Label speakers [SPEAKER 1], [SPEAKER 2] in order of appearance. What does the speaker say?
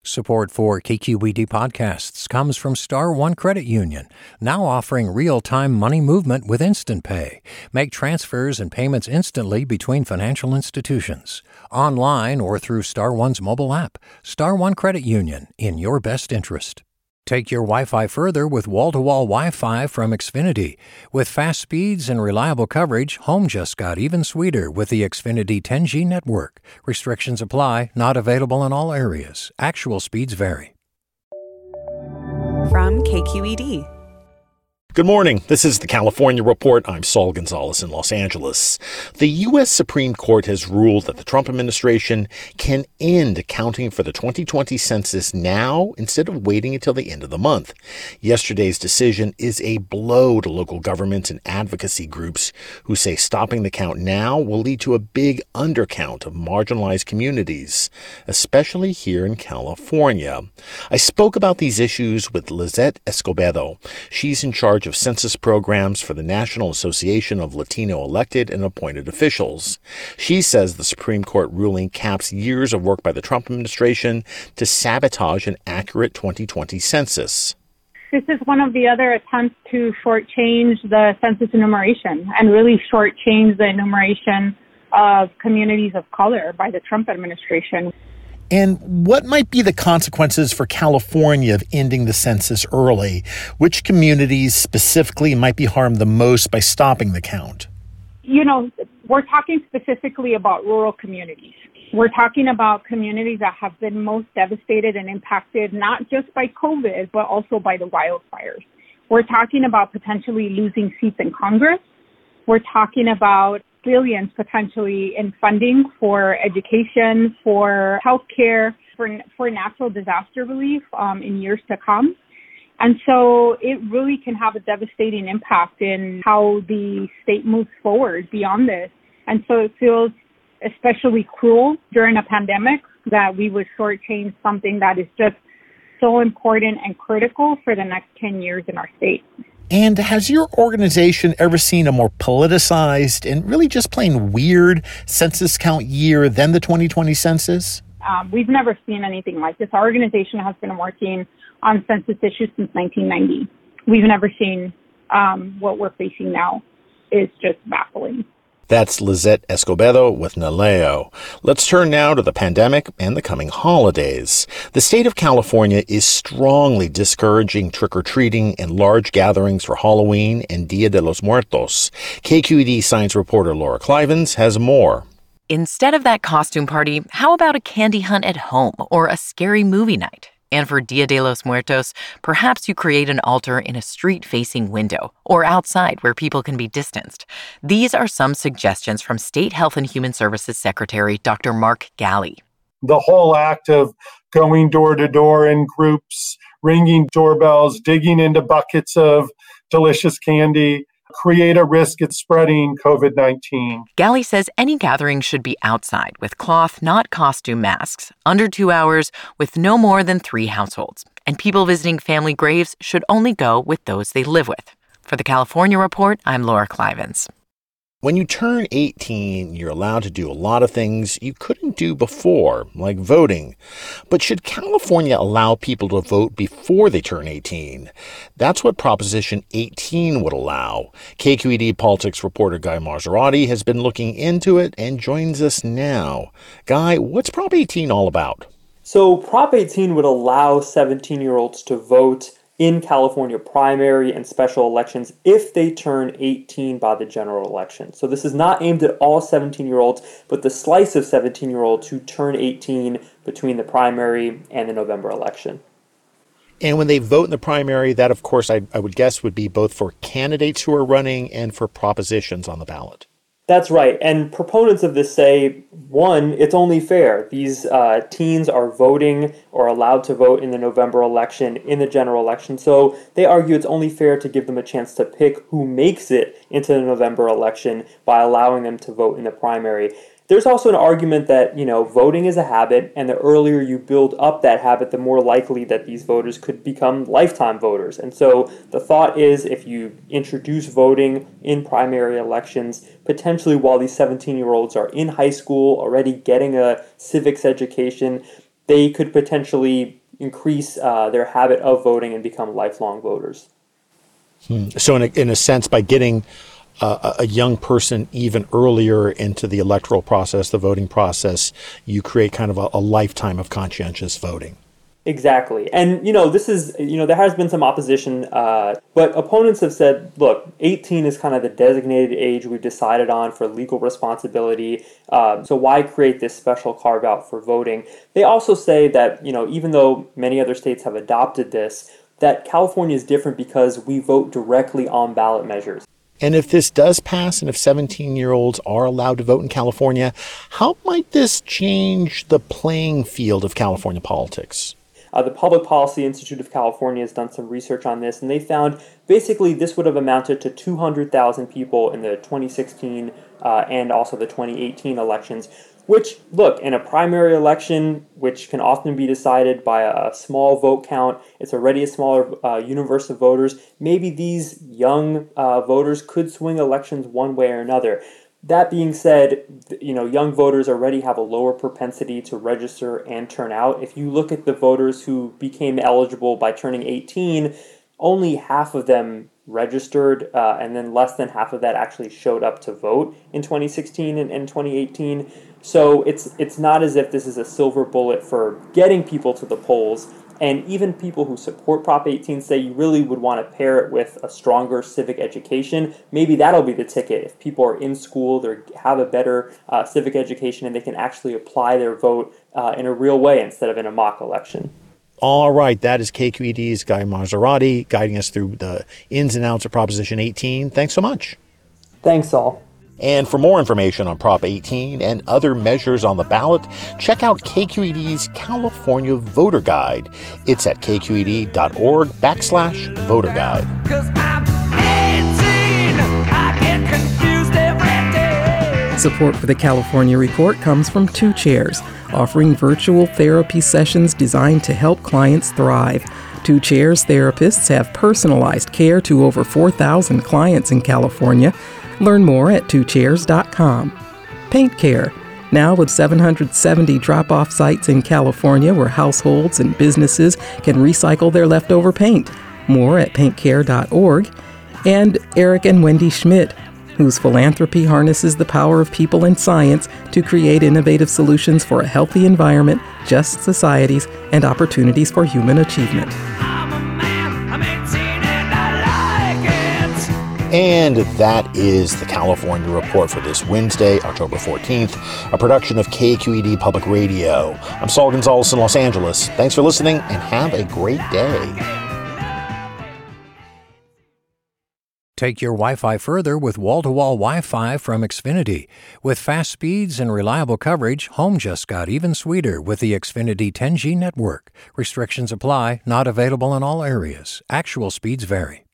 [SPEAKER 1] Support for KQED podcasts comes from Star One Credit Union, now offering real-time money movement with Instant Pay. Make transfers and payments instantly between financial institutions, online or through Star One's mobile app. Star One Credit Union, in your best interest. Take your Wi-Fi further with wall-to-wall Wi-Fi from Xfinity. With fast speeds and reliable coverage, home just got even sweeter with the Xfinity 10G network. Restrictions apply, not available in all areas. Actual speeds vary.
[SPEAKER 2] From KQED.
[SPEAKER 3] Good morning. This is the California Report. I'm Saul Gonzalez in Los Angeles. The U.S. Supreme Court has ruled that the Trump administration can end counting for the 2020 census now instead of waiting until the end of the month. Yesterday's decision is a blow to local governments and advocacy groups who say stopping the count now will lead to a big undercount of marginalized communities, especially here in California. I spoke about these issues with Lizette Escobedo. She's in charge of census programs for the National Association of Latino Elected and Appointed Officials. She says the Supreme Court ruling caps years of work by the Trump administration to sabotage an accurate 2020 census.
[SPEAKER 4] This is one of the other attempts to shortchange the census enumeration and really shortchange the enumeration of communities of color by the Trump administration.
[SPEAKER 3] And what might be the consequences for California of ending the census early? Which communities specifically might be harmed the most by stopping the count?
[SPEAKER 4] You know, we're talking specifically about rural communities. We're talking about communities that have been most devastated and impacted not just by COVID, but also by the wildfires. We're talking about potentially losing seats in Congress. We're talking about billions potentially in funding for education, for healthcare, for natural disaster relief in years to come. And so it really can have a devastating impact in how the state moves forward beyond this. And so it feels especially cruel during a pandemic that we would shortchange something that is just so important and critical for the next 10 years in our state.
[SPEAKER 3] And has your organization ever seen a more politicized and really just plain weird census count year than the 2020 census?
[SPEAKER 4] We've never seen anything like this. Our organization has been working on census issues since 1990. We've never seen what we're facing now. It's just baffling.
[SPEAKER 3] That's Lizette Escobedo with NALEO. Let's turn now to the pandemic and the coming holidays. The state of California is strongly discouraging trick-or-treating and large gatherings for Halloween and Dia de los Muertos. KQED science reporter Laura Clivens has more.
[SPEAKER 2] Instead of that costume party, how about a candy hunt at home or a scary movie night? And for Dia de los Muertos, perhaps you create an altar in a street-facing window or outside where people can be distanced. These are some suggestions from State Health and Human Services Secretary Dr. Mark Ghaly.
[SPEAKER 5] The whole act of going door to door in groups, ringing doorbells, digging into buckets of delicious candy, create a risk at spreading COVID-19.
[SPEAKER 2] Ghaly says any gathering should be outside with cloth, not costume masks, under 2 hours, with no more than 3 households. And people visiting family graves should only go with those they live with. For the California Report, I'm Laura Clivens.
[SPEAKER 3] When you turn 18, you're allowed to do a lot of things you couldn't do before, like voting. But should California allow people to vote before they turn 18? That's what Proposition 18 would allow. KQED politics reporter Guy Marzorati has been looking into it and joins us now. Guy, what's Prop 18 all about?
[SPEAKER 6] So Prop 18 would allow 17-year-olds to vote in California primary and special elections if they turn 18 by the general election. So this is not aimed at all 17-year-olds, but the slice of 17-year-olds who turn 18 between the primary and the November election.
[SPEAKER 3] And when they vote in the primary, that, of course, I would guess would be both for candidates who are running and for propositions on the ballot.
[SPEAKER 6] That's right. And proponents of this say, one, it's only fair. These teens are voting or allowed to vote in the November election, in the general election. So they argue it's only fair to give them a chance to pick who makes it into the November election by allowing them to vote in the primary. There's also an argument that, voting is a habit, and the earlier you build up that habit, the more likely that these voters could become lifetime voters. And so the thought is if you introduce voting in primary elections, potentially while these 17-year-olds are in high school, already getting a civics education, they could potentially increase their habit of voting and become lifelong voters.
[SPEAKER 3] So in a sense, by getting a young person even earlier into the electoral process, the voting process, you create kind of a lifetime of conscientious voting.
[SPEAKER 6] Exactly. And, this is, there has been some opposition, but opponents have said, look, 18 is kind of the designated age we've decided on for legal responsibility. So why create this special carve out for voting? They also say that, even though many other states have adopted this, that California is different because we vote directly on ballot measures.
[SPEAKER 3] And if this does pass, and if 17-year-olds are allowed to vote in California, how might this change the playing field of California politics?
[SPEAKER 6] The Public Policy Institute of California has done some research on this, and they found basically this would have amounted to 200,000 people in the 2016 and also the 2018 elections, which, look, in a primary election, which can often be decided by a small vote count, it's already a smaller universe of voters. Maybe these young voters could swing elections one way or another. That being said, young voters already have a lower propensity to register and turn out. If you look at the voters who became eligible by turning 18, only half of them registered, and then less than half of that actually showed up to vote in 2016 and 2018. So it's not as if this is a silver bullet for getting people to the polls. And even people who support Prop 18 say you really would want to pair it with a stronger civic education. Maybe that'll be the ticket. If people are in school, they have a better civic education, and they can actually apply their vote in a real way instead of in a mock election.
[SPEAKER 3] All right, that is KQED's Guy Marzorati guiding us through the ins and outs of Proposition 18. Thanks so much.
[SPEAKER 6] Thanks, Saul.
[SPEAKER 3] And for more information on Prop 18 and other measures on the ballot, check out KQED's California Voter Guide. It's at kqed.org/voter guide.
[SPEAKER 7] Support for the California Report comes from Two Chairs, offering virtual therapy sessions designed to help clients thrive. Two Chairs therapists have personalized care to over 4,000 clients in California. Learn more at twochairs.com. Paint Care, now with 770 drop-off sites in California where households and businesses can recycle their leftover paint. More at paintcare.org. And Eric and Wendy Schmidt, whose philanthropy harnesses the power of people and science to create innovative solutions for a healthy environment, just societies, and opportunities for human achievement.
[SPEAKER 3] And that is the California Report for this Wednesday, October 14th, a production of KQED Public Radio. I'm Saul Gonzalez in Los Angeles. Thanks for listening and have a great day.
[SPEAKER 1] Take your Wi-Fi further with wall-to-wall Wi-Fi from Xfinity. With fast speeds and reliable coverage, home just got even sweeter with the Xfinity 10G network. Restrictions apply, not available in all areas. Actual speeds vary.